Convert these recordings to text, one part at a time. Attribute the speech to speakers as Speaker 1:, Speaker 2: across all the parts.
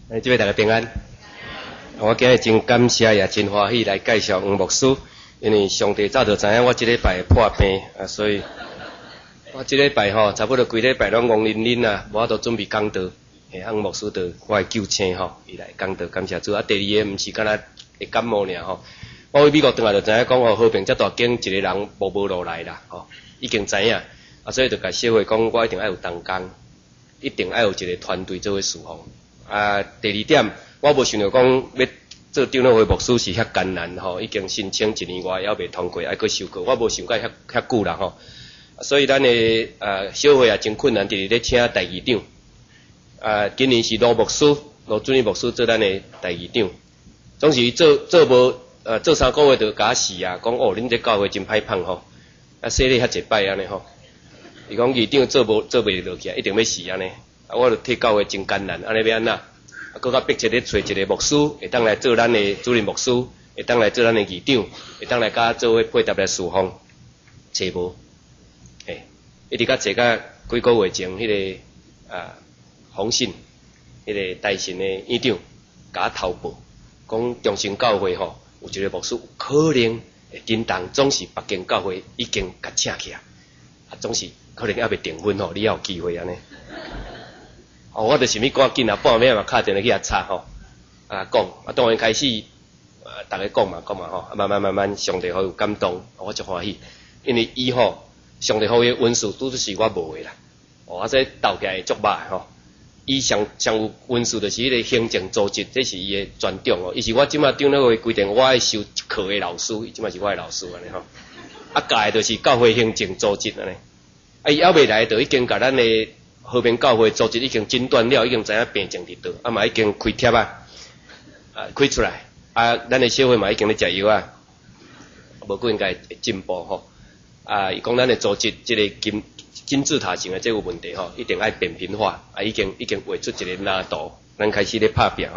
Speaker 1: 这位大家平安。我今日真感谢也真欢喜来介绍黄牧师，因为上帝早就知影我这礼拜破病啊，所以我这礼拜差不多规礼拜拢戆淋淋啊，无法度准备讲道。黄牧师就我的救星伊来讲道，感谢主。第二个毋是敢若会感冒尔我去美国回来就知影讲和平遮大间一个人无落来啦已经知影所以就甲社会讲我一定要有同工，一定要有一个团队做伙侍奉。第二点，我无想到讲要做长老会牧师是遐艰难已经申请1年外，还未通过，还佫修课，我无想过遐久啦所以咱的小会也真困难，伫咧请第二长。今年是罗牧师、罗准义牧师做咱的第二长，总是做无做3个月就甲死啊，讲恁这教会真歹捧说你遐一摆安尼伊讲二长做袂落去，一定要死安尼。我就替教会真艰难，安尼要安怎？搁较迫切咧找一个牧师，会当来做咱的主任牧师，会当来做咱的二长，会当来甲做伙配搭来侍奉，找无？一直甲找甲几个月前，迄个洪信，迄个大神的院长，甲我投报，讲中心教会有一个牧师有可能会叮当，总是别间教会已经甲请起啊，总是可能还未订婚你还有机会安尼。我就想要赶紧半暝嘛，敲电话去遐查讲当然开始大家讲嘛慢慢上帝好有感动，我足欢喜，因为伊上帝好的文书拄是我无的啦，我这斗起来足歹伊上有文书就是迄个行政组织，这是伊的专长伊是我即马长老会规定我爱修一课的老师，伊即马是我的老师安尼教的就是教会行政组织安尼，伊还未来就已经甲咱的和平教会组织已经诊断了，已经知影病症伫倒，嘛已经开贴开出来，咱的社会嘛已经咧食药无过应该会进步伊讲咱的组织即个金字塔型的这个问题一定要扁平化，已经画出一个蓝图，咱开始咧拍拼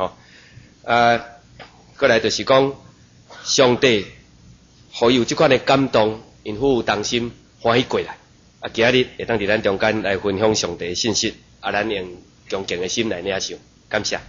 Speaker 1: 过来就是讲上帝互有即款的感动，因父有同心欢喜过来。今日会当伫咱中间来分享上帝的信息，咱用恭敬的心来领受，感谢。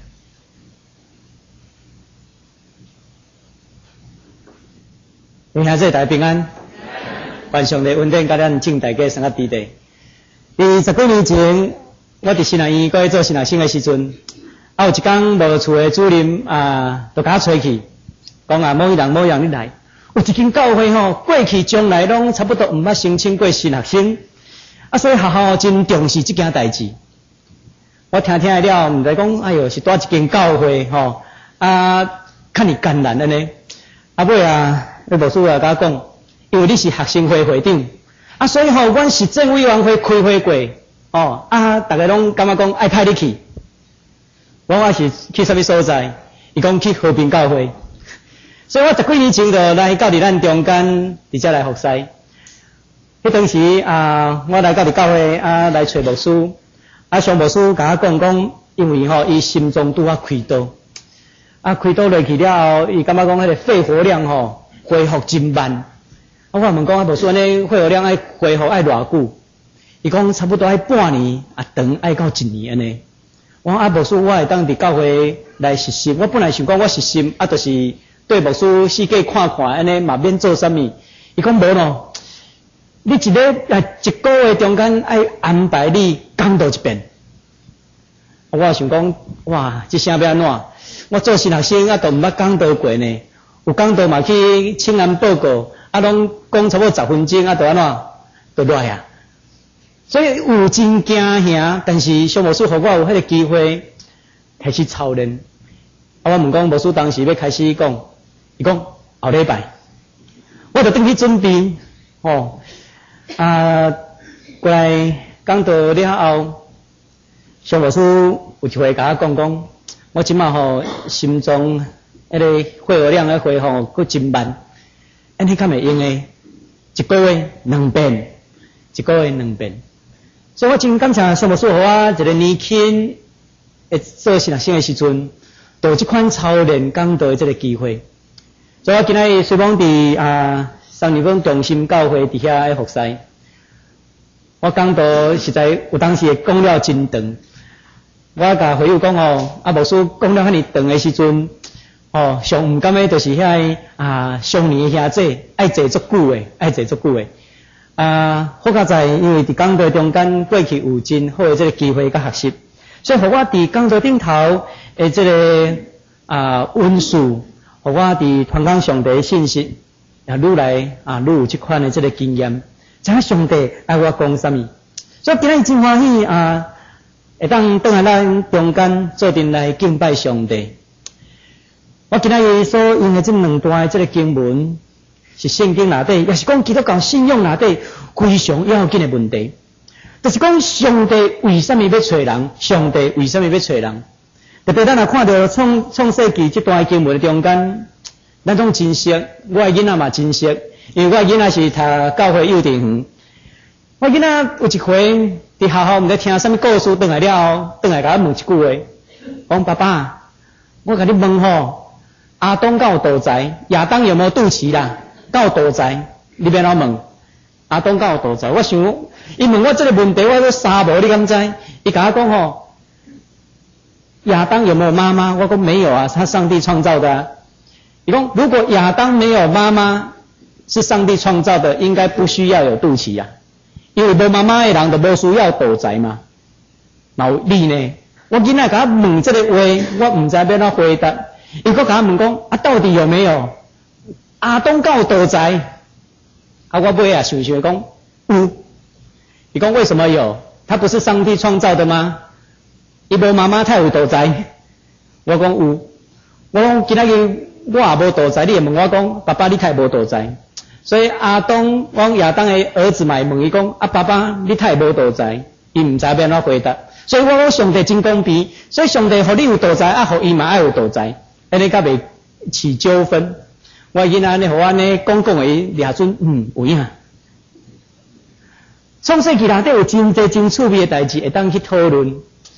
Speaker 2: 兄弟大家平安，愿上帝恩典甲咱众大家生活伫地。20几年前，我伫新南医院做新南生的时阵，有一天无厝的主任就甲我找去，讲某一人你来。有一间教会过去将来拢差不多毋捌申请过新学生，所以学校真重视这件代志。我听了，毋知讲，哎哟，是带一间教会较尔艰难安尼。尾那牧师甲我讲，因为你是学生会会长，所以阮市政委员会开会过，大家拢感觉讲爱派你去。我是去啥物所在？伊讲去和平教会。所以我10几年前就来到伫咱中间，伫遮来服侍。迄当时我来到伫教会来找牧师，上牧师甲我讲，因为伊心中拄开刀，开刀落去了后，伊感觉讲迄个肺活量恢复真慢。我问讲牧师安尼肺活量爱恢复爱偌久？伊讲差不多爱半年，长爱到1年安尼。我牧师我会当伫教会来实习，我本来想讲我实习就是对牧师四界看安尼嘛免做啥物。伊讲无咯，你一个月中间爱安排你讲道一遍。我想讲哇，这声要安怎？我做新学生都毋捌讲道过呢，有讲道嘛去请安报告，拢讲差不多10分钟就安怎就落啊。所以有真惊吓，但是小牧师互我有迄个机会开始操练。我问讲牧师当时要开始讲，伊讲后礼拜，我就回去准备过来讲道了后，小牧师有一回甲我讲，我即马心中迄个肺活量咧恢复佫真慢，安尼敢会用诶？一个月2遍，一个月2遍。所以我真感谢小牧师互我一个年轻会做新学生诶时阵，有即款操练讲道诶即个机会。所以我今仔虽讲伫三年坊中心教会伫遐服侍，我讲道实在有当时会讲了真长。 我甲回友讲哦，牧师讲了遐尼长的时阵，哦，上毋甘的就是遐上年兄弟爱坐足久的，爱坐足久的。好佳在，因为伫讲道中间过去有真好的这个机会甲学习，所以互我伫讲道顶头的这个温数，互我伫传讲上帝的信息，愈来愈有这款的这个经验，知影上帝爱我讲啥物。所以今日真欢喜会当倒来咱中间做阵来敬拜上帝。我今日所用的这两段的这个经文，是圣经内底，也是讲基督教信仰内底非常要紧的问题。就是讲上帝为什么要找人？上帝为什么要找人？特别咱若看到创世纪这段经文的中间，咱总真熟，我的囡仔嘛真熟，因为我的囡仔是读教会幼稚园。我囡仔有一回伫学校毋知听啥物故事，转来了后，转来甲我问一句话，讲爸爸，我甲你问吼，阿东敢有堕财？亚当有没有肚脐啦？敢有堕财？你要哪问？阿东敢有堕财？我想，伊问我这个问题，我都三无，你敢知？伊甲我讲吼，亚当有没有妈妈？我讲没有啊，他上帝创造的啊。伊讲如果亚当没有妈妈，是上帝创造的，应该不需要有肚脐啊。因为无妈妈的人就无需要堕财嘛。有理呢？我囡仔甲我问这个话，我毋知要怎回答。伊佫甲我问讲，到底有没有阿东敢有堕财？我尾想想讲有。伊讲为什么有？他不是上帝创造的吗？伊无妈妈，他有堕财？我讲有。我讲今仔日我也无堕财，你会问我讲，爸爸你太无堕财？所以阿东往亚当的儿子嘛问伊讲，爸爸你太无堕财？伊毋知要怎回答。所以我讲上帝真公平，所以上帝互你有堕财，互伊嘛爱有堕财，安尼甲袂起纠纷。我囡仔安尼互我安尼讲的掠准，有影。创世纪内底有真侪真趣味的代志会当去讨论。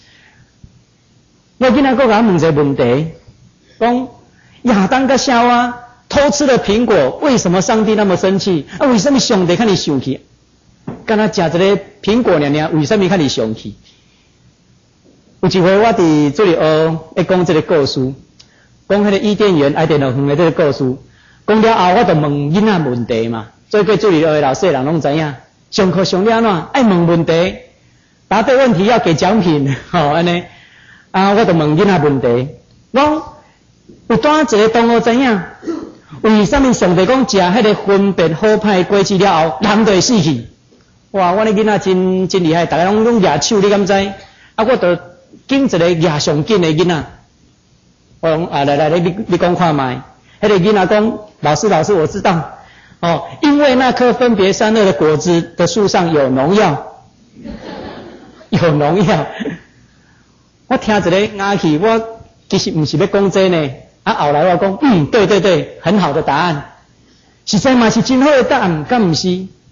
Speaker 2: 我囡仔佫甲我问一个问题，讲亚当甲夏娃偷吃了苹果，为什么上帝那么生气？为什么上帝看你生气？敢若食一个苹果尔，为什么看你生气？有一回我伫这里学讲这个故事，讲迄个伊甸园爱电脑园的这个故事，讲了后我就问囡仔问题嘛，做过这里的老师的人拢知影，上课上了安怎爱问问题，答对问题要给奖品，安尼我就问囡仔问题，讲有单一个同学知影？为什么上帝讲食迄个分辨好歹果子了后，人就会死去？哇！我的囡仔真厉害，大家拢举手，你敢知？我就紧一个举上紧的囡仔，我讲来，你讲看卖。迄个囡仔讲，老师，我知道。因为那棵分别善恶的果子的树上有农药，有农药。我听一个哑气，我其实毋是要讲这呢。后来我讲，对，很好的答案，实在嘛是真好的答案，敢毋是？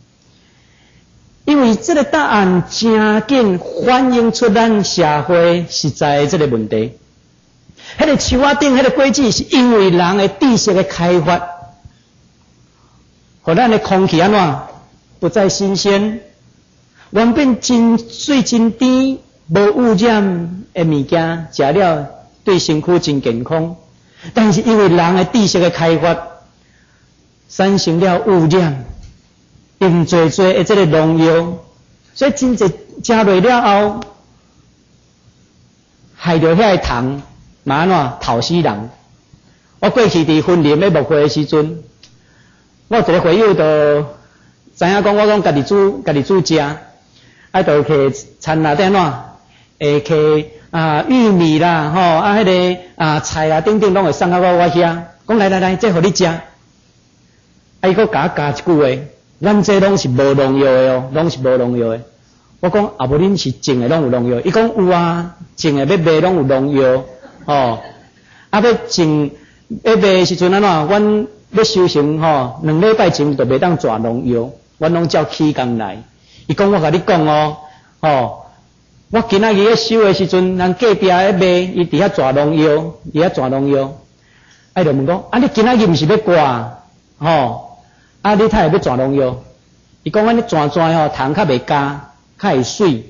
Speaker 2: 因为这个答案真紧反映出咱社会实在这个问题。迄个树仔顶迄个果子，是因为人的知识的开发，互咱的空气安怎不再新鲜，原本真水真甜无污染的物件，食了对身躯真健康。但是因为人的知识的开发，产生了污染，用多的这个农药，所以真侪食落了后，害着遐个虫，嘛安怎讨死人。我过去伫婚礼要牧会的时阵，我有一个会友就知影讲，我讲家己煮食，就摕餐内底安怎，摕玉米啦，迄个菜啦，等等拢会送到我遐。讲来，这互你食。伊佫甲我加一句话，咱这拢是无农药的哦，拢是无农药的。我讲无恁是种的拢有农药？伊讲有啊，种的要卖拢有农药，要种要卖的时阵安怎？阮要修行2礼拜前就袂当抓农药，阮拢照起工来。伊讲我甲你讲我今仔日咧收的时阵，人隔壁咧卖，伊伫遐抓农药，就问讲，你今仔日毋是要挂？你太会要抓农药？伊讲安尼抓虫较袂加，较会水。伊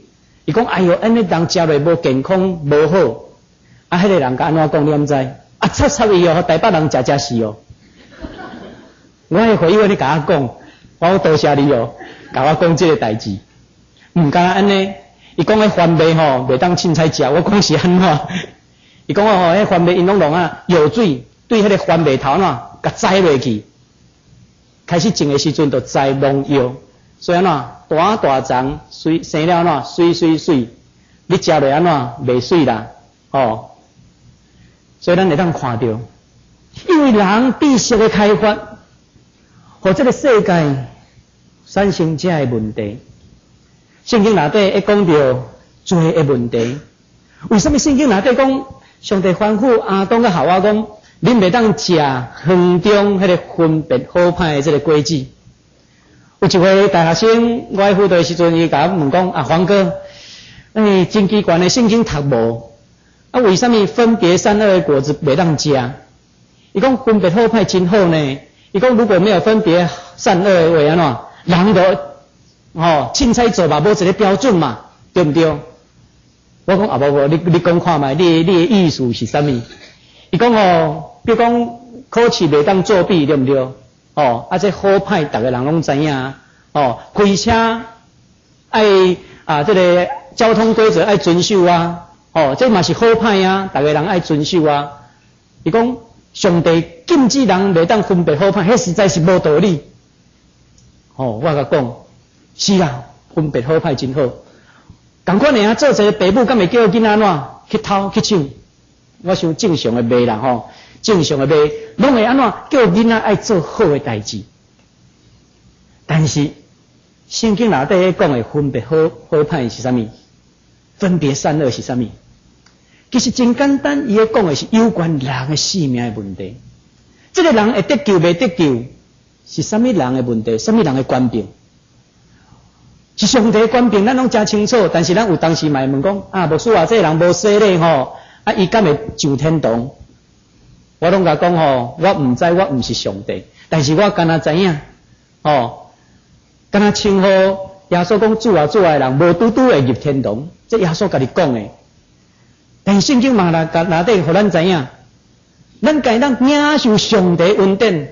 Speaker 2: 伊讲哎哟，安尼人食落无健康无好，啊，迄个人甲安怎讲你毋知？啊，插伊哦，台北人食死哦。我会回应你甲我讲，我多谢你哦，甲我讲即个代志。毋敢安尼，伊讲迄番麦吼，袂当凊彩食，我讲是安怎？伊讲吼，迄番麦因拢啊有水，对迄个番麦头喏，甲栽落去，开始种的时阵就栽农药，所以安怎大丛水生了喏，水，你食落安怎袂水啦？哦，所以咱会当看到，因为人知识的开发，互这个世界产生这个问题。圣经内底会讲到罪的问题，为什么圣经内底讲上帝吩咐亚当甲夏娃讲，恁袂当食园中迄个分别好歹的这个果子？有一回大学生我喺辅导的时阵，伊甲我问讲：黄哥，真奇怪的圣经读无？啊，为什么分别善恶的果子袂当食？伊讲分别好歹真好呢。伊讲如果没有分别善恶的话安怎？人就凊彩做嘛，无一个标准嘛，对毋对？我讲无，你讲看觅，你的意思是啥物？伊讲比如讲考试袂当作弊，对毋对？这好歹逐个人拢知影。开车爱这个交通规则爱遵守啊。这嘛是好歹啊，逐个人爱遵守啊。伊讲上帝禁止人袂当分别好歹，迄实在是无道理。我甲讲。是啊，分别好歹真好。同款的做一个爸母，敢会叫囡仔安怎去偷去抢？我想正常的骂啦正常的骂，拢会安怎叫囡仔爱做好的代志。但是圣经内底讲的分别好歹是啥物？分别善恶是啥物？其实真简单，伊讲的是有关人的性命的问题。这个人会得救袂得救，是啥物人的问题？啥物人的官兵？是上帝官兵，咱拢真清楚。但是咱有当时嘛会问讲，牧师啊，这个人无洗礼伊敢会上天堂？我拢甲讲我毋知，我毋是上帝，但是我敢若知影，敢若称呼耶稣讲主啊主啊的人，无拄会入天堂，这耶稣甲你讲的。但是圣经嘛内底互咱知影，咱该当领受上帝恩典，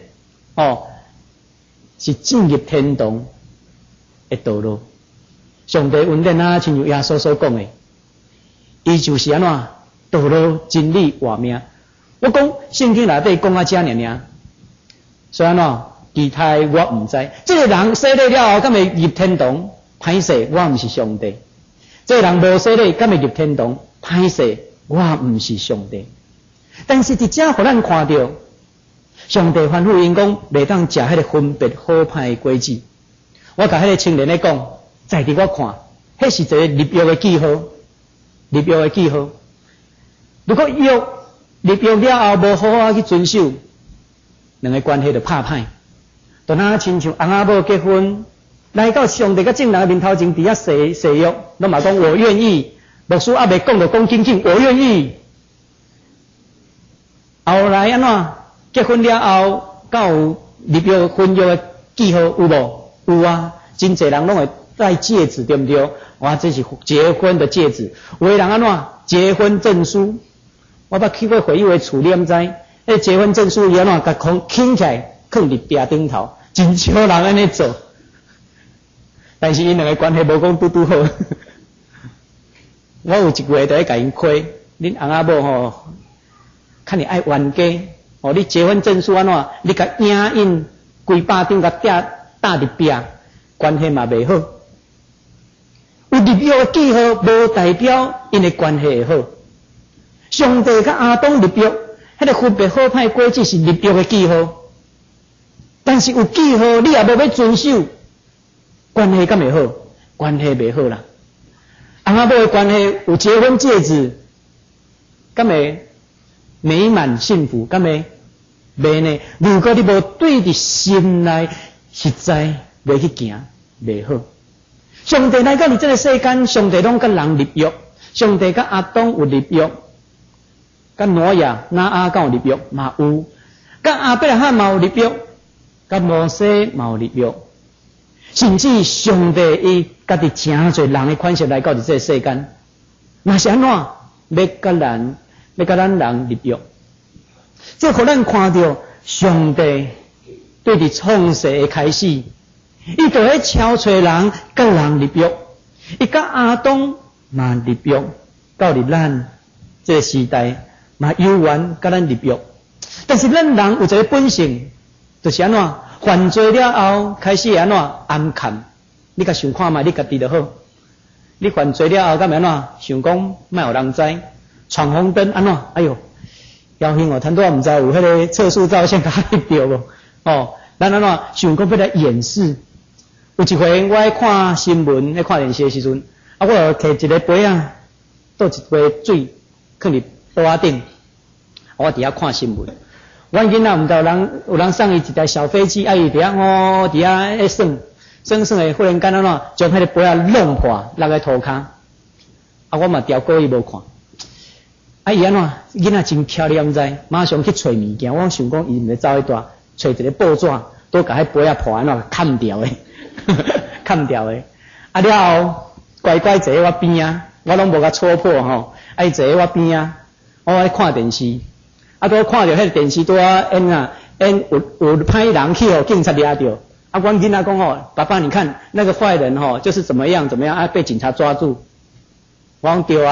Speaker 2: 是进入天堂的道路。上帝恩典啊，亲像耶稣所讲的，伊就是安怎道路、真理、活命。我讲圣经内底讲啊，遮尔，所以安怎其他我毋知。这个人洗礼了后，敢会入天堂？歹势，我毋是上帝。这个人无洗礼，敢会入天堂？歹势，我毋是上帝。但是伫遮，互咱看到，上帝吩咐因讲，袂当食迄个分别好歹的果子。我甲迄个青年咧讲。在伫我看，迄是一个立约的记号，立约的记号。如果立约了后无好好去遵守，两个关系就拍歹。就那亲像翁仔某结婚，来到上帝甲众人面头前，伫遐誓约，拢嘛讲我愿意。牧师还未讲就讲紧紧，我愿意。后来安怎结婚了后，敢有立约婚约的记号有无？有啊，真侪人拢会。戴戒指对不对？哇，这是结婚的戒指。有的人安怎结婚证书？我捌去过会友的厝，你毋知？迄结婚证书伊安怎甲捡起来，放伫壁顶头，真少人安尼做。但是因两个关系无讲拄好。我有一月就咧甲因亏，恁翁仔某看你爱冤家你结婚证书安怎？你甲影印规百张甲搭伫壁，关系嘛袂好。有立约的记号，无代表因的关系会好。上帝甲亚当立约，迄个分别好歹果子是立约的记号。但是有记号，你也无要遵守，关系敢会好？关系袂好啦。翁仔某的关系有结婚戒指，敢会美满幸福？敢会袂呢？如果你无对伫心内实在袂去行，袂好。上帝来到你这个世间，上帝拢甲人立约，上帝甲亚当有立约，甲挪亚、亚敢有立约嘛有，甲亚伯拉罕嘛有立约，甲摩西嘛有立约，甚至上帝伊家己诚侪人的款式来到伫这个世间，那是安怎要甲咱人入狱？这互咱看到上帝对伫创世的开始，伊就喺敲找人，甲人入狱，伊甲亚当嘛入狱，到伫咱这个时代嘛有缘甲咱入狱。但是咱人有一个本性，就是安怎犯罪了后开始安怎暗藏。你甲想看卖，你家己就好。你犯罪了后，敢安怎想讲莫互人知，闯红灯安怎？哎哟，要命哦！贪多毋知有迄个测速照相甲翕着无？哦，咱安怎想讲要来掩饰？有一回我喺看新闻、喺看电视的时阵，我就摕一个杯啊，倒一杯水，放伫桌仔顶，我伫遐看新闻。阮囡仔毋知有人送伊一台小飞机，伊伫遐伫遐喺算诶，忽然间安怎将迄个杯啊弄破，落在涂骹。我嘛调过伊无看。伊安怎囡仔真巧，你毋知，马上去找物件。我想讲伊毋是走迄段，找一个报纸，都甲迄杯啊破安怎砍掉诶，砍掉诶。了后乖乖坐喺我边啊，我拢无甲戳破吼。伊坐喺我边啊，我喺看电视。都看到迄个电视拄啊演有歹人去互警察抓着。阮囡仔讲吼，爸爸你看那个坏人吼，就是怎么样被警察抓住。我讲对啊。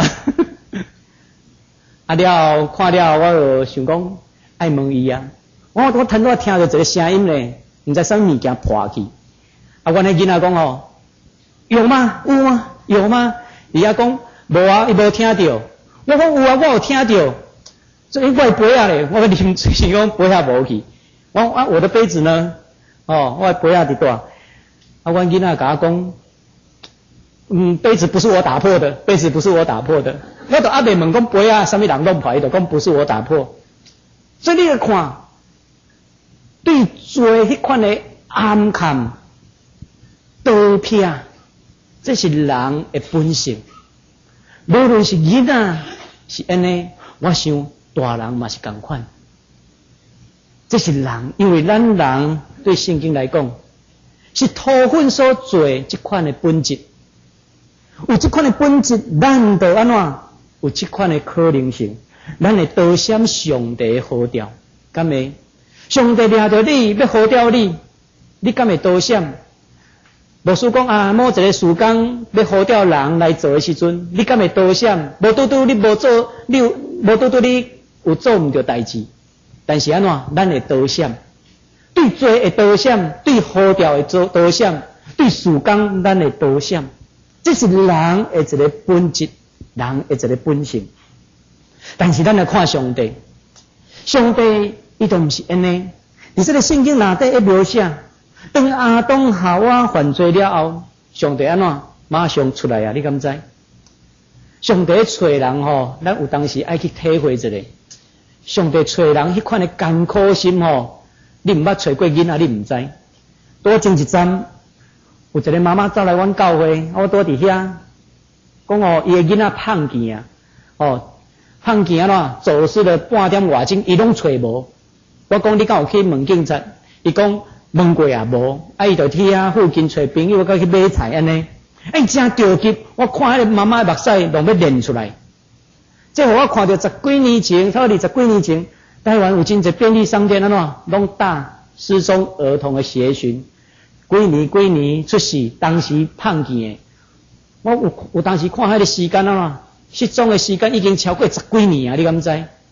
Speaker 2: 了后看了我就想讲爱问伊啊。我听到一个声音咧，毋知啥物件破去。阮迄囡仔讲吼，有吗？有吗？有吗？伊讲无啊，伊无听到。我讲有啊，我有听到。所以我的杯啊咧，我啉是讲杯啊无去。我的杯子呢？我的杯啊伫倒。阮囡仔甲我讲，杯子不是我打破的，杯子不是我打破的。我就未问讲杯啊，啥物人弄破，伊就讲不是我打破。所以你去看，对罪迄款的暗藏、盗窃，这是人的本性。无论是囡仔是安尼，我想大人嘛是同款。这是人，因为咱人对圣经来讲，是土份所做这款的本质。有这款的本质，咱就安怎有这款的可能性？咱会多闪上帝的呼召，敢会？上帝抓着你要呼召你，你敢会多闪？无说讲某一个事工要呼召人来做的时阵，你敢会多闪？无拄拄你无做，无拄拄你有做毋着代志，但是安怎？咱会多闪，对罪会多闪，对呼召会多闪，对事工咱会多闪。这是人的一个本质，人的一个本性。但是咱来看上帝，上帝伊都毋是安尼。伫这个圣经内底一描写，当亚当夏娃犯罪了后，上帝安怎马上出来啊？你敢知？上帝找人吼，咱有当时爱去体会一下。上帝找人迄款的艰苦心吼，你毋捌找过囡仔，你毋知。多前一站，有一个妈妈走来阮教会，我倒伫遐，讲伊的囡仔胖见啊，胖见安怎走失了半点外钟，伊拢找无。我讲你敢有去问警察？伊讲问过啊无，伊就去遐附近找朋友，甲去买菜安尼。真着急，我看迄个妈妈的目屎拢要练出来。这互我看到10几年前，差不多20几年前，台湾有真侪便利商店安怎拢打失踪儿童的协寻，几年出事，当时胖见的。我有当时看迄个时间安怎失踪的时间已经超过10几年啊！你敢知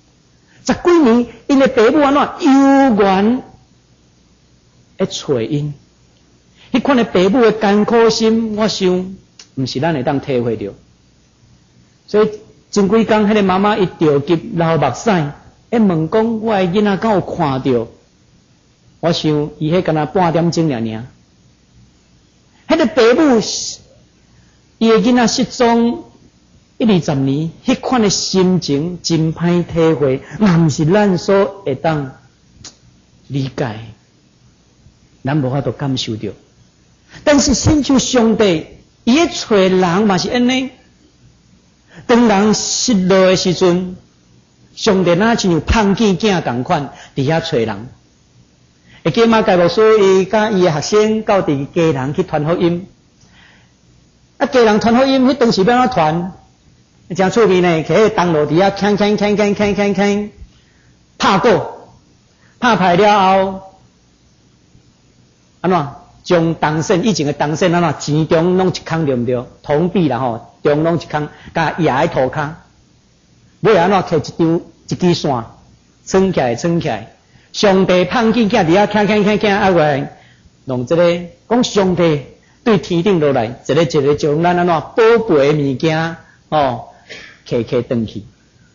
Speaker 2: ？10几年，因的爸母安怎悠远会找因？迄款的爸母的艰苦心，我想毋是咱会当体会着。所以前几工，迄个妈妈伊着急流目屎，问讲我的囡仔敢有看到？我想伊迄敢若半点钟尔。迄个爸母，伊的囡仔失踪1-20年，迄款的心情真歹体会，嘛毋是咱所会当理解，咱无法度感受到。但是亲像上帝，伊咧找人嘛是安尼。当人失落的时阵，上帝哪亲像胖见囝同款，伫遐找人。会记马介牧师伊甲伊的学生到伫家人去传福音。 家人传福音，迄当时要安怎传？真出名呢，摕迄东路伫遐锵，拍鼓，拍牌了后，安怎？将铜线以前的铜线安怎钱中弄一空对毋对？铜币啦吼，中弄一空，甲压喺涂骹，尾安怎摕一支线，撑起来。上帝胖见囝伫遐锵，啊个弄这个讲上帝对天顶落来，一个将咱安怎宝贝的物件哦，摕转去。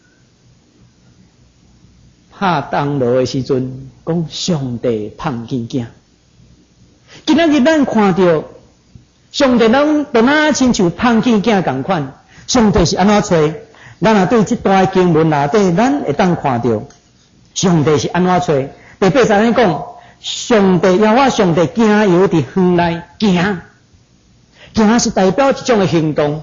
Speaker 2: 拍东路的时阵，讲上帝胖见囝。今仔日咱看到上帝拢都哪亲像胖见囝共款，上帝是安怎找？咱若对这段经文内底，咱会当看到上帝是安怎找？第8节讲，上帝要我上帝行游伫园内行是代表一种的行动，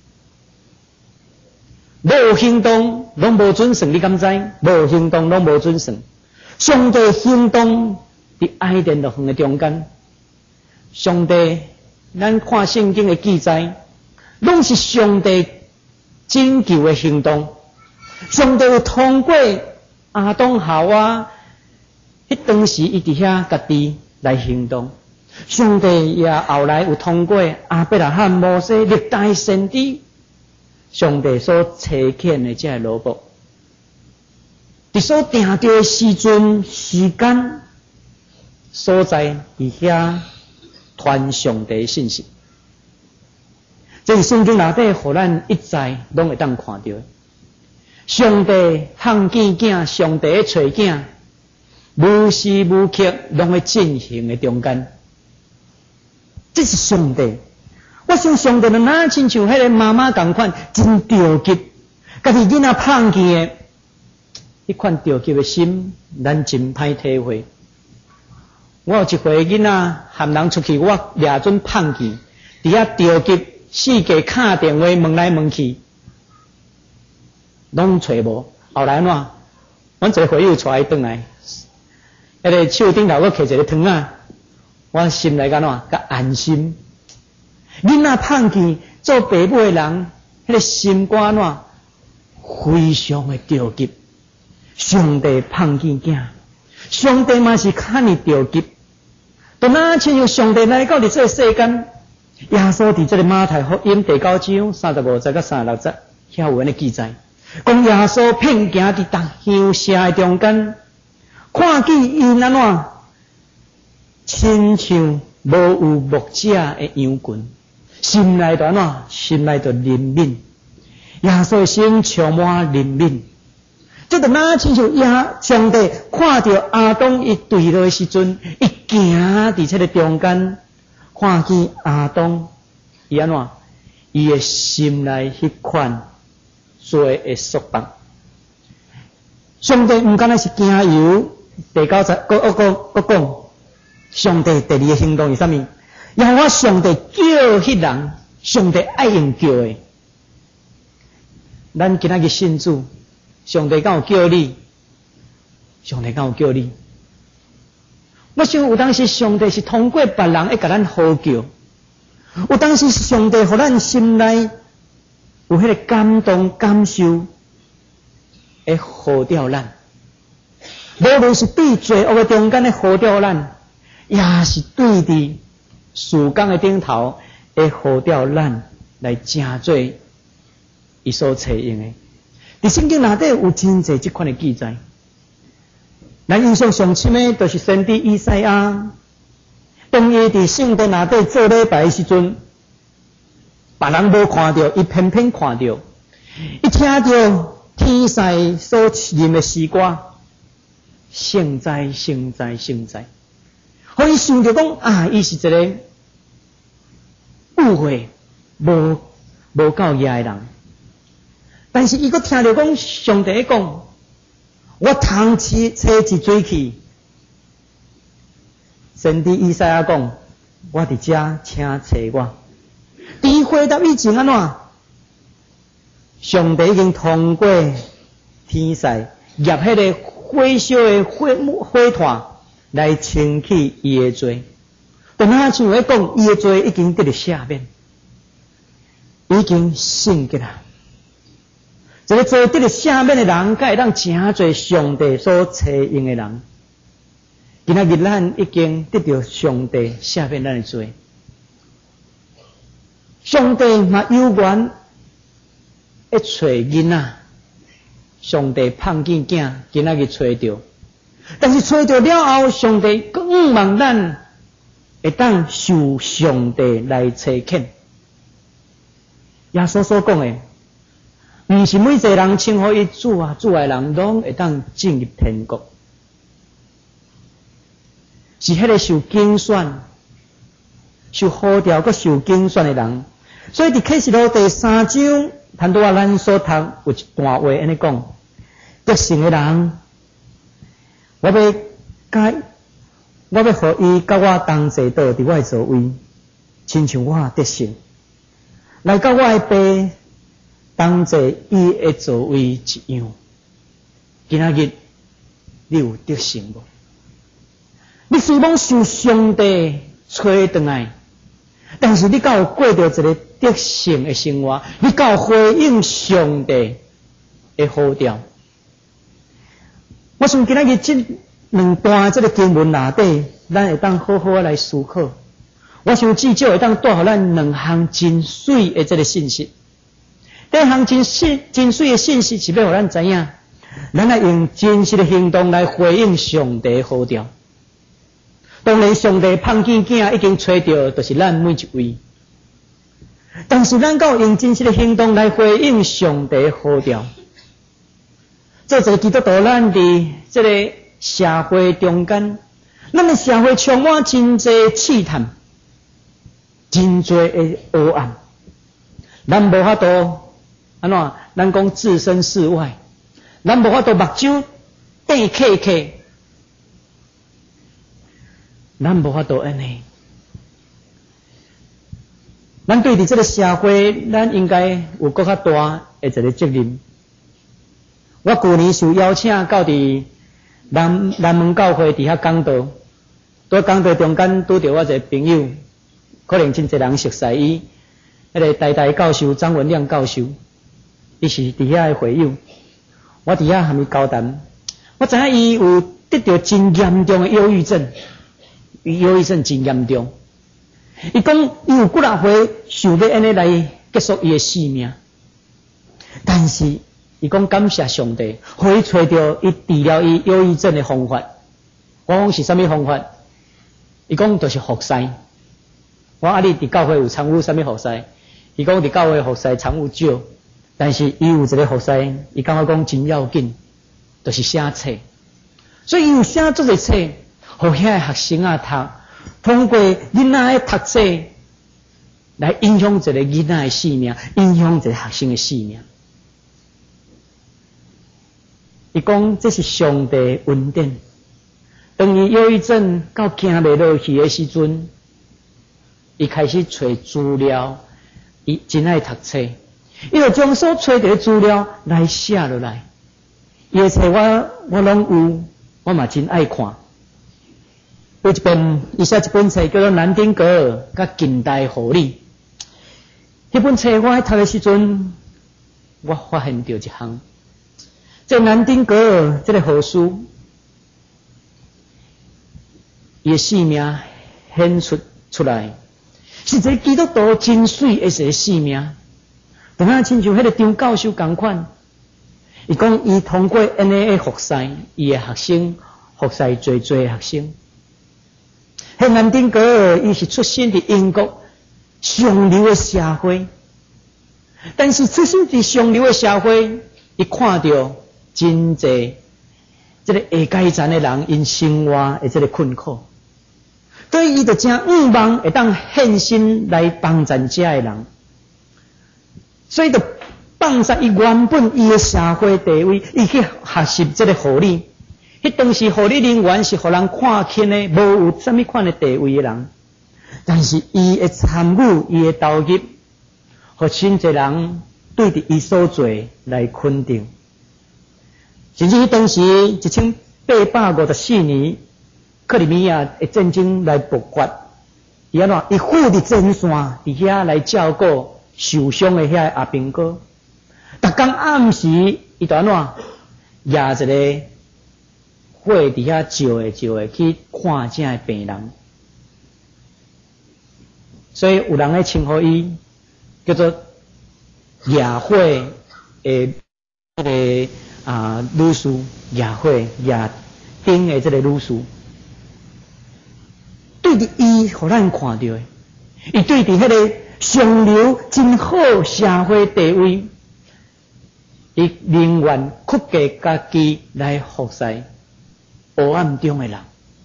Speaker 2: 无行动拢无准算，你敢知？无行动拢无准算。上帝行动伫爱莲乐园的中间。上帝，咱看圣经的记载，拢是上帝拯救的行动。上帝有通过亚当夏娃，迄当时伊伫遐家己来行动。上帝也后来有通过亚伯拉罕、摩西历代先知，上帝所差遣的这罗卜，伫所定着的时阵、时间、所在伫遐。传上帝信息，这是圣经内底，互咱一再拢会当看到。上帝汉见囝，上帝找囝，无时无刻拢会进行的中间，这是上帝。我想上帝哪亲像迄个妈妈共款，真着急，家己囡仔胖见的，迄款着急的心，咱真歹体会。我有一回囡仔含人出去，我掠准胖去，伫遐着急，四界敲电话问来问去，拢找无。后来怎？阮一个会友带伊转来，迄个手顶头佫摕一个糖仔，我心内甲安心。囡仔胖去，做爸母的人，迄个心肝非常的着急。上帝胖见囝，上帝嘛是看你着急。都哪亲像上帝来到伫这个世间，耶稣伫这个马太福音第9章35节到36节，遐有安尼记载，讲耶稣偏行伫逐乡社的中间，看见伊安怎，亲像无有牧者的羊群，心内就安怎，心内就怜悯，耶稣的心充满怜悯。这就哪亲像上帝看到亚当伊坠落的时阵，伊行伫这个中间，看见亚当伊安怎，伊的心内迄款罪的束缚。上帝毋敢若是行游，第9节佫讲，上帝第2个行动是啥物？要我上帝叫迄人，上帝爱用叫的。咱今仔日信主。上帝敢有叫你？上帝敢有叫你？我想有当时上帝是通过别人会甲咱呼叫，有当时上帝互咱心内有迄个感动感受，会呼召咱。无论是对罪恶的中间的呼召咱，也是对伫事工的顶头会呼召咱来成做伊所采用的。伫圣经内底有真侪即款的记载，咱印象上深的，就是先知以赛亚，当伊伫圣殿内底做礼拜的时阵，别人无看到，伊偏偏看到，伊听到天使所吟的诗歌，圣哉圣哉圣哉，互伊想着讲啊，伊是一个误会无够野的人。但是伊佫听到讲上帝讲，我通找一水去。先知以赛亚讲，我伫遮，请找我。伫回答以前安怎？上帝已经通过天使入迄个火烧的火炭来清去伊的罪。但哪像咧讲，伊的罪已经得到赦免。 已经圣洁啦。一个做得了赦免的人，才会当真做上帝所采用的人。今仔日咱已经得到上帝赦免咱的罪，上帝嘛有缘会找囡仔，上帝盼见囝，今仔日找着，但是找着了后，上帝更望咱会当受上帝来差遣。耶稣所讲的，毋是每一个人称呼伊主啊主的人，拢会当进入天国。是迄个受拣选、受呼召、佮受拣选的人。所以伫启示录第3章，谈到咱所读有一段话安尼讲：得胜的人，我要互伊甲我同坐倒伫我的座位，亲像我得胜，来甲我的爸同坐伊的座位一样。今仔日你有得胜无？你虽然受上帝吹回来，但是你敢有过着一个得胜的生活？你敢有回应上帝的呼召？我想今仔日这两段这个经文内底，咱会当好好来思考。我想至少会当带予咱两项真水的这个信息。第一项真水的信息是要互咱知影，咱要用真实的行动来回应上帝的呼召。当然，上帝盼见囝已经找到，就是咱每一位。但是，咱敢有用真实的行动来回应上帝的呼召。做一个基督徒，咱伫这个社会中间，咱的社会充满真侪试探，真侪的黑暗。咱无法度安怎？咱讲置身事外，咱无法度目睭闭起起。咱无法度安尼，咱对伫这个社会，咱应该有更较大的一个责任。我去年受邀请到伫南门教会伫遐讲道，在讲道中间拄着我一个朋友，可能真侪人熟悉伊，迄个台教授张文亮教授，伊是伫遐的会友。我伫遐和伊交谈，我知影伊有得到真严重的忧郁症。忧郁症真严重，伊讲伊有几若回想要安尼来结束伊的生命，但是伊讲感谢上帝，互伊找到伊治疗伊忧郁症的方法。我讲是啥物方法？伊讲就是服侍。我你伫教会有参与啥物服侍？伊讲伫教会服侍参与少，但是伊有一个服侍，伊感觉讲真要紧，就是写册。所以伊有写足个册。互遐个学生啊读，通过囡仔的读册来影响一个囡仔的生命，影响一个学生的生命。伊讲这是上帝的恩典。当伊忧郁症到行袂落去的时阵，伊开始找资料，伊真爱读册，伊就将所找到的资料来写落来。伊的册我拢有，我嘛真爱看。有一本，伊写一本册叫做《南丁格尔甲近代护理》。迄本册我喺读的时阵，我发现到一项，这南丁格尔这个护士，伊的生命显出来，是一个基督徒真水的一个生命。同样亲像迄个张教授同款，伊讲伊通过安尼的服侍，伊的学生服侍侪学生。迄南丁格尔伊是出身伫英国上流的社会，但是出身伫上流的社会，伊看到真济这个下阶层的人因生活的这个困苦，所以伊就真望会当献身来帮助这的人，所以就放下伊原本伊的社会地位，伊去学习这个护理。迄当时护理人员是互人看轻的，无有啥物款的地位的人，但是伊的参与，伊的投入，互真侪人对着伊所做来肯定。甚至迄当时1854年，克里米亚的战争来勃发，伊安怎？伊赴伫前线，伫遐来照顾受伤的遐阿兵哥，逐工暗时伊就安怎压一个火伫遐照的去看这的病人，所以有人咧称呼伊叫做亚火的这个女士，亚火亚丁的这个女士，对伫伊，互咱看到的，伊对伫迄个上流真好社会地位，伊宁愿屈价家己来服侍黑暗中的人，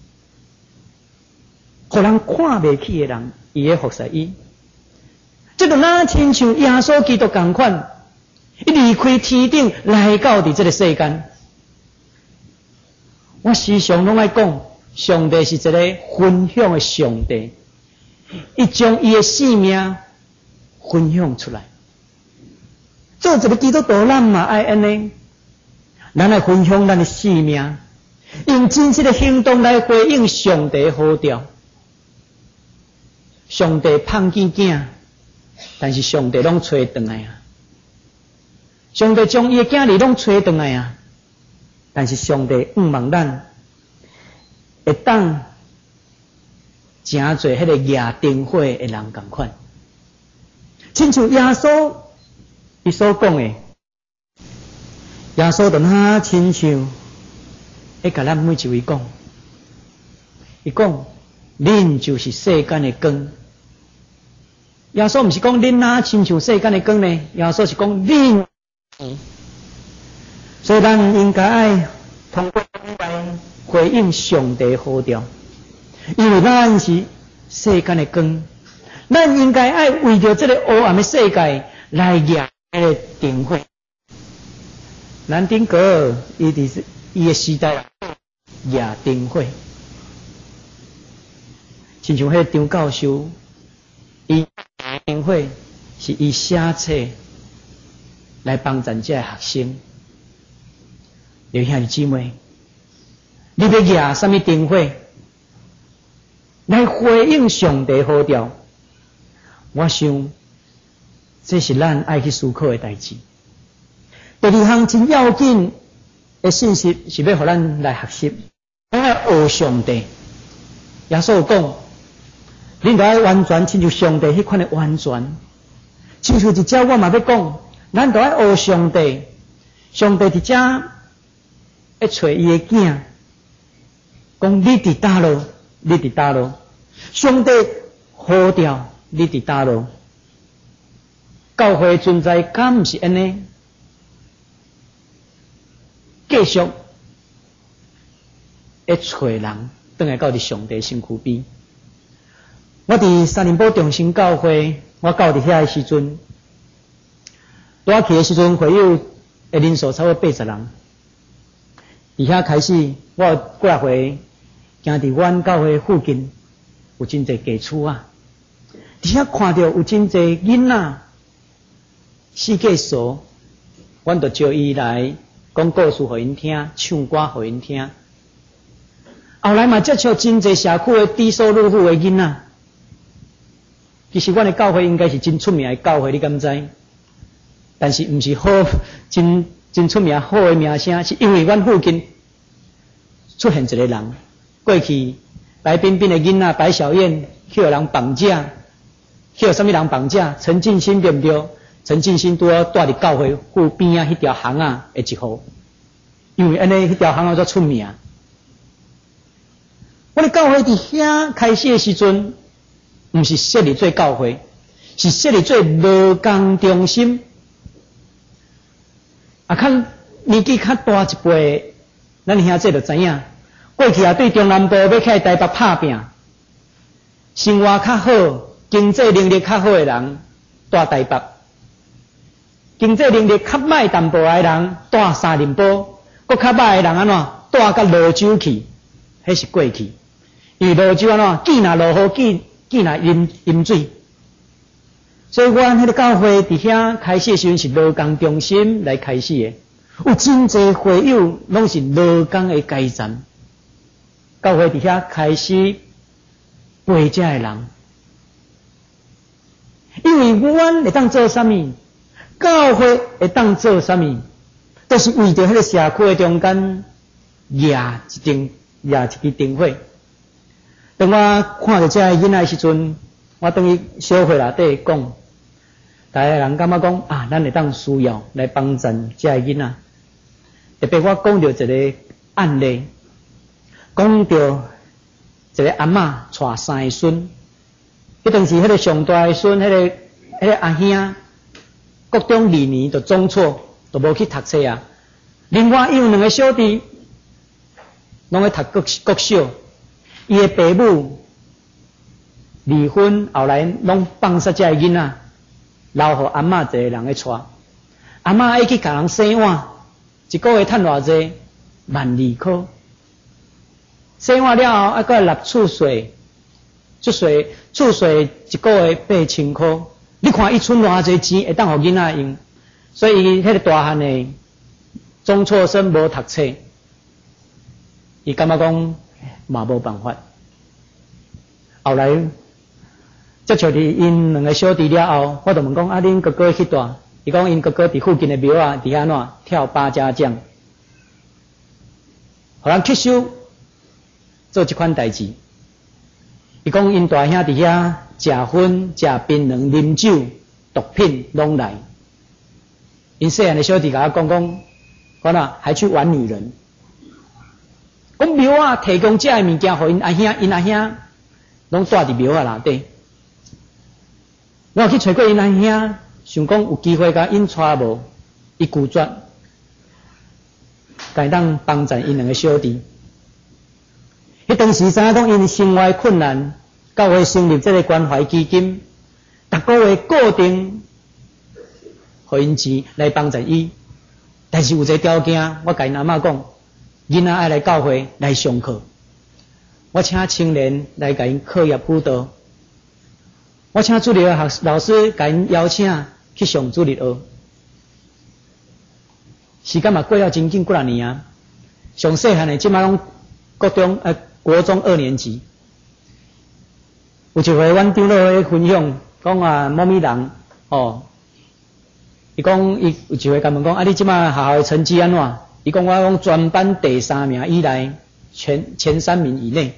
Speaker 2: 互人看袂起的人，伊会服侍伊。这就哪亲像耶稣基督同款，伊离开天顶来到伫这个世间。我时常拢爱讲，上帝是一个分享的上帝，伊将伊的性命分享出来。做一个基督徒，咱嘛爱安尼，咱来分享咱的性命，用真实的行动来回应上帝的呼召。上帝胖见囝，但是上帝拢找回来啊！上帝将伊的囝儿拢找回来啊！但是上帝望咱会当诚侪迄个亚丁火的人同款，亲像耶稣伊所讲的，耶稣就哪亲像会甲咱每一位讲，伊讲恁就是世间的光。耶稣毋是讲恁哪亲像世间的光呢？耶稣是讲恁。所以咱应该爱通过来回应上帝呼召，因为咱是世间的光，咱应该爱为着这个黑暗的世界来压迄个灯火。咱顶个伊的时代压灯火，亲像迄张教授，伊灯火是伊写册来帮助这学生。弟兄姊妹，你要举什么灯火来回应上帝呼召？我想这是咱爱去思考的代志。第二项真要紧的信息是要互咱来学习，咱要学上帝。耶稣讲，恁着爱完全亲像上帝迄款的完全。亲像一只我嘛要讲，咱着爱学上帝。上帝伫遮要找伊的囝，讲你伫倒落，你伫倒落。上帝呼召你伫倒落。教会存在敢毋是安尼？继续要找人，倒来到伫上帝身躯边。我伫三林堡中心教会，我到伫遐的时阵，我去的时阵，会友的人数差不多80人。伫遐开始，我有几回行伫阮教会附近，有真侪家厝啊。伫遐看到有真侪囡仔，四界数，阮就招伊来讲故事互因听，唱歌互因听。后来嘛接触真侪社区的低收入户的囡仔。其实阮的教会应该是真出名的教会，你敢知？但是毋是好真出名好的名声，是因为阮附近出现一个人，过去白冰冰的囡仔白小燕去有人绑架，去有什么人绑架？陈进兴对不对？陈进兴拄好住伫教会附边啊，迄条巷啊的一户，因为安尼迄条巷啊才出名。我哋教会伫遐开始的时阵，毋是设立做教会，是设立做劳工中心。啊，较年纪较大一辈，咱兄弟就知影，过去啊对中南部要起来台北拍拼，生活较好、经济能力较好的人住台北，经济能力较歹淡薄的人住三林堡，搁较歹的人安怎住到蘆洲去，迄是过去。因为蘆洲安怎见若落雨，见若淹水。所以阮迄个教会伫遐开始的时阵是劳工中心来开始的，有真侪会友拢是劳工的阶层。教会伫遐开始陪遮的人， 因为阮会当做啥物，教会会当做啥物，都是为着迄个社区的中间举一支灯火。当我看到这囡仔的时阵，我等于小会内底讲，大家人感觉讲啊，咱会当需要来帮衬这囡仔。特别我讲到一个案例，讲到一个阿嬷带三个孙，迄阵是迄个上大的孙，迄个阿兄，国中2年就中辍，就无去读册啊。另外有2个小弟，拢在读国小，伊的爸母离婚后来拢放杀这个囡仔，留互阿嬷一个人咧带。阿嬷爱去甲人洗碗。一个月赚偌济？12000块。洗碗了后，还搁纳厝税，厝税一个月8000块。你看伊存偌济钱会当互囡仔用？所以伊迄个大汉的中辍生无读册，伊感觉讲嘛无办法。后来接触伫因2个小弟了后，我就问讲啊，恁哥哥去大？伊讲因哥哥伫附近的庙啊，伫安怎跳八家将，互人吸收做这款代志。伊讲因大兄伫遐食薰、食槟榔、啉酒、毒品拢来。因细汉的小弟甲我讲，我哪还去玩女人。讲庙啊提供这个物件，互因阿兄拢住伫庙啊内底。我去找过因阿兄。想讲有机会甲因带无，伊拒绝，该当帮衬因2个小弟。迄当时知影讲因生活困难，教会成立这个关怀基金，逐个月固定互因钱来帮衬伊。但是有一个条件，我甲因阿嬷讲，囡仔爱来教会来上课，我请青年来甲因课业辅导。我请主日学老师甲因邀请去上主日学，时间嘛过了真紧，几啊年啊。上细汉的即摆拢国中2年级。有一回阮长老咧分享，讲啊某咪人伊讲伊有一回甲问讲啊，你即摆学校的成绩安怎？伊讲我讲全班第3名以内，前3名以内。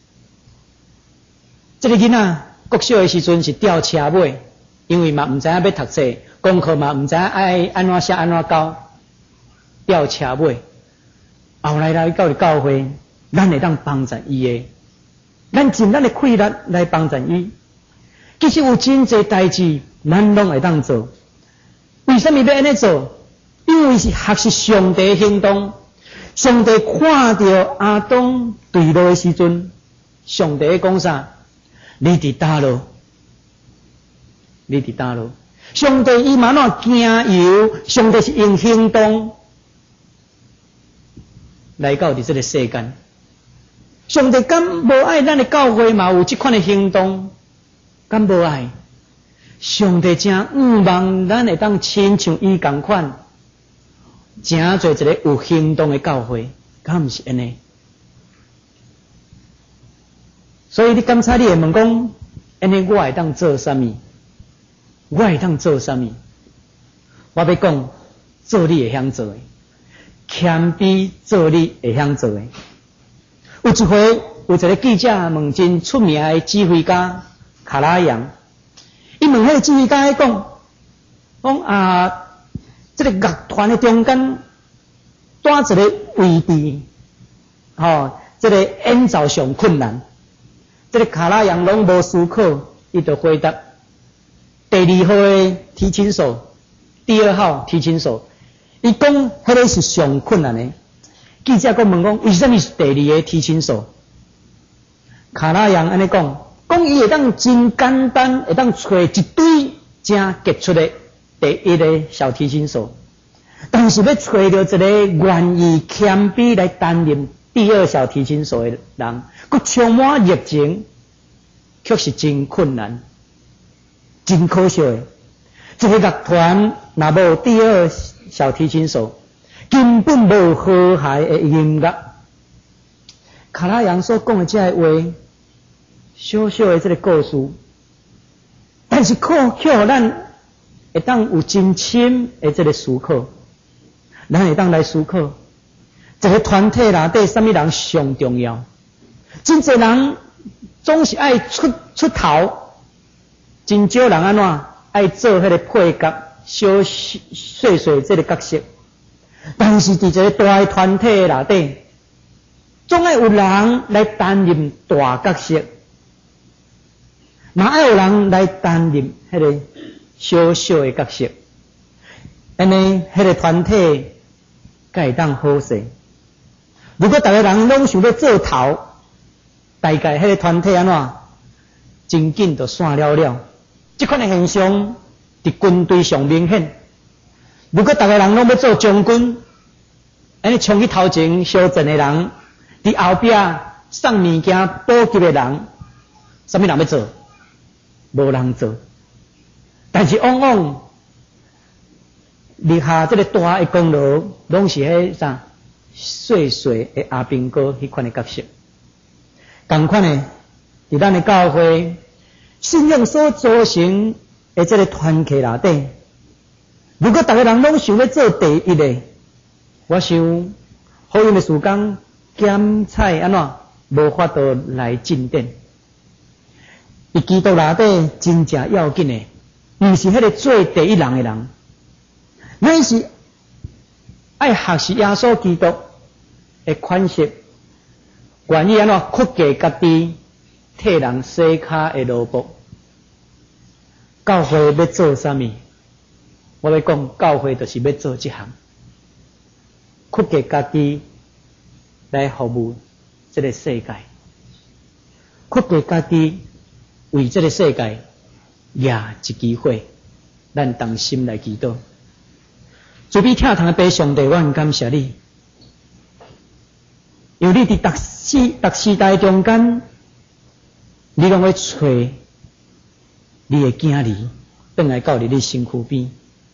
Speaker 2: 这个囡仔。国小的时阵是吊车尾，因为嘛毋知影要读册，功课嘛毋知影爱安怎写安怎教，吊车尾。后来到入教会，咱会当帮衬伊的，咱尽咱的气力来帮衬伊。其实有真侪代志，咱拢会当做。为什么要安尼做？因为是学习上帝的行动。上帝看到阿当坠落的时阵，上帝讲啥？你伫倒落，你伫倒落。上帝伊嘛怎行游？上帝是用行动来到伫这个世间。上帝敢无爱咱的教会嘛有这款的行动？敢无爱？上帝真望咱会当亲像伊共款，真做一个有行动的教会，敢毋是安尼？所以你刚才你会问讲，安尼我会当做啥物？我会当做啥物？我要讲，做你会晓做的，谦卑做你会晓做的。有一回，有一个记者问真出名的指挥家卡拉扬，伊问迄个指挥家讲啊，这个乐团的中间带一个位置，这个演奏上困难。这个卡拉扬拢无思考，伊就回答：第2号的提琴手，第2号提琴手。伊讲迄个是上困难的。记者佫问讲，为什么是第2个提琴手？卡拉扬安尼讲伊会当真简单，会当找一堆真杰出的第1个小提琴手，但是要找到一个愿意谦卑来担任第2小提琴手的人，佫充满热情，却是真困难，真可惜的。一个乐团若无第2小提琴手，根本无和谐的音乐。卡拉扬所讲的这个话，小小的这个故事， 但是却互咱会当有真深的这个思考，咱会当来思考，一个团体内底什么人上重要？真侪人总是爱出头，真少人安怎爱做迄个配角、小细碎这个角色。但是伫一个大的团体内底，总爱有人来担任大角色，嘛爱有人来担任迄个小小的角色。安尼，迄个团体才会当好势。如果逐个人拢想要做头，大概迄个团体安怎真紧就散了了。这款的现象伫军队上明显。如果逐个人拢要做将军，安尼冲去头前烧阵的人，伫后壁送物件补给的人，什么人要做？无人做。但是往往立下这个大的功劳，拢是迄啥细细的阿兵哥迄款的角色。同款的，伫咱的教会信仰所组成的这个团体内底，如果逐个人拢想要做第一的，我想好运的时间检采安怎无法度来进展。伫基督内底真正要紧的，毋是迄个做第一人的人，乃是爱学习耶稣基督的款式，愿意安怎屈下家己，替人洗骹的萝卜。教会要做啥物？我要讲，教会就是要做这项，屈下家己来服务这个世界，屈下家己为这个世界也一机会，咱同心来祈祷。主比听堂的爸上帝，我很感谢你，因为你伫逐时代中间，你拢会找你的囝儿转来到你身躯边。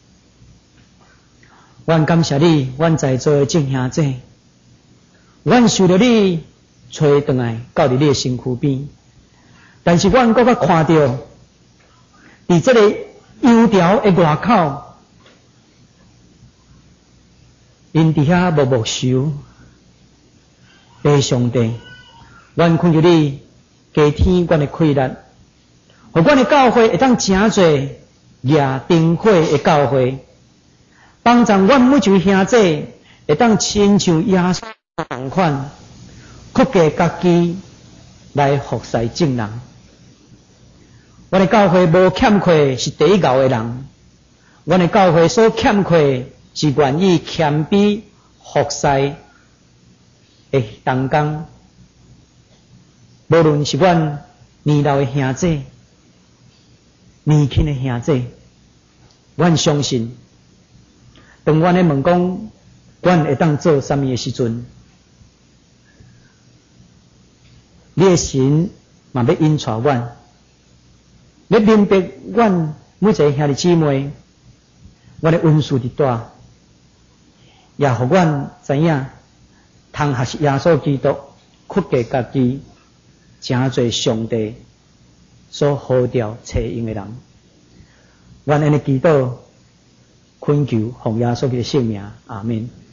Speaker 2: 我很感谢你，阮在座的众兄弟，阮受到你找转来到你的身躯边，但是阮搁较看到，伫这个油条的外口，因伫遐默受。爸上帝，阮恳求你加添阮的气力，互阮的教会会当真侪举灯火的教会，帮助阮每一位兄弟会当亲像耶稣同款，屈下家己来服侍众人。阮的教会无欠缺是第一牛的人，阮的教会所欠缺是愿意谦卑服侍的同工。无论是阮年老的兄弟、年轻的兄弟，阮相信，当阮咧问讲，阮会当做啥物的时阵，你的神嘛要引带阮，要明白阮每一个兄弟姊妹，阮的恩赐伫大，也互阮知影，通学习耶稣基督，屈下家己，真侪上帝所呼召找用的人。阮安尼祈祷，恳求奉耶稣基督的圣名，阿们。